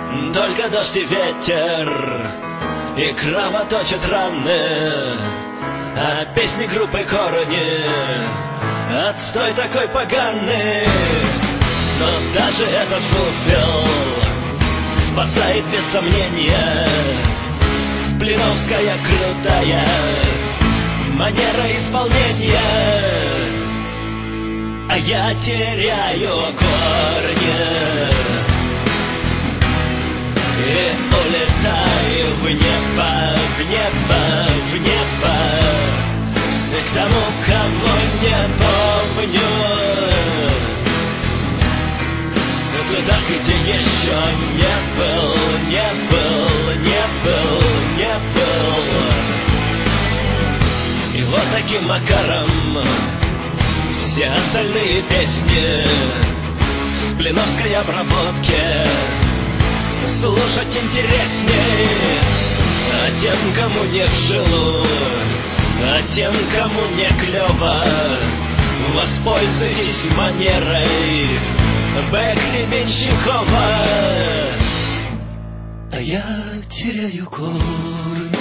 Только дождь и ветер, и кровоточат раны, а песни группы Корни — отстой такой поганый. Но даже этот фуфел спасает без сомнения блиновская крутая манера исполнения. А я теряю корни и улетаю в небо, в небо, в небо, к тому, кого не помню, туда, где еще не был, не был, не был, не был. И вот таким макаром все остальные песни с блиновской обработки слушать интересней. А тем, кому не в жилу, а тем, кому не клево, воспользуйтесь манерой Б-Гребенщикова. А я теряю корни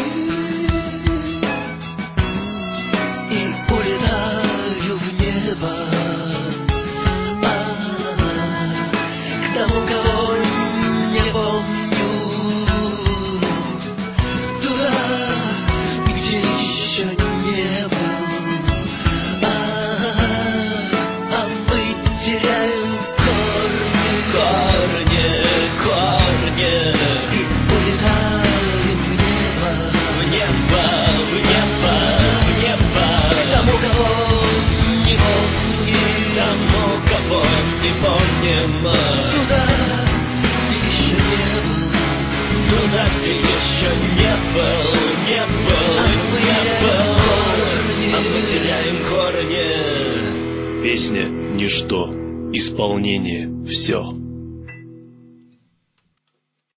и улетаю в небо, к тому, кого не помню, туда, где еще не был. А мы теряем корни и улетаем в небо, в небо, в небо, в небо, к тому, кого не помним, тому, кого не помним, туда, где еще не был, туда, где еще не был, не был, не был, а мы теряем корни. Песня — ничто, исполнение — все.